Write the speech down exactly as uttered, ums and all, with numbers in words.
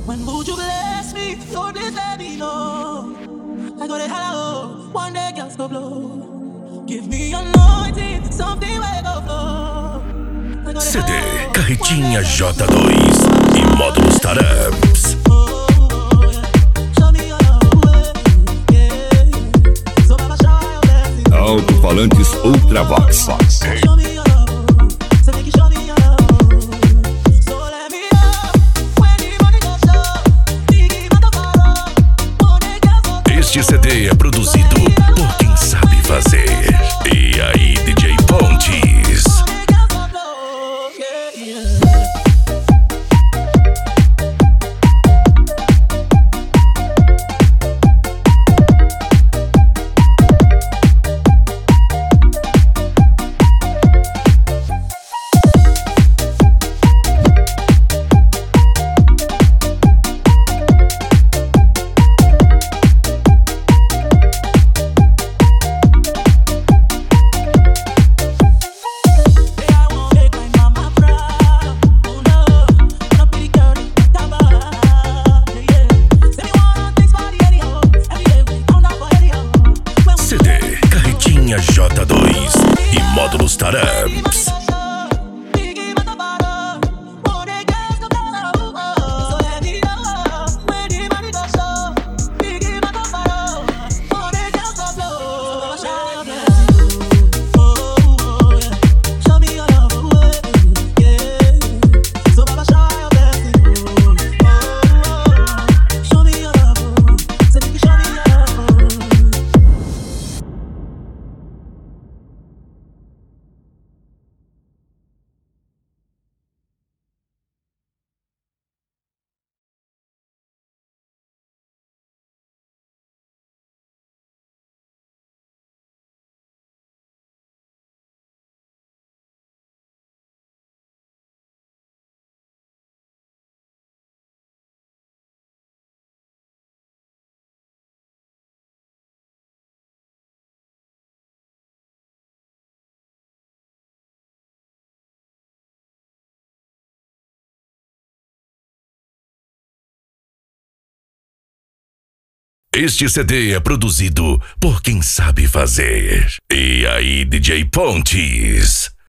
When would you bless me? Lord, please let me know. I go to hell, one day girls go blow. Give me anointing, something will go flow. C D Carretinha J dois e módulos Taramps. Alto-falantes Ultravox. Este C D é produzido por quem sabe fazer. E aí, D J Pontes? J dois e módulos Taramps. Este C D é produzido por quem sabe fazer. E aí, D J Pontes?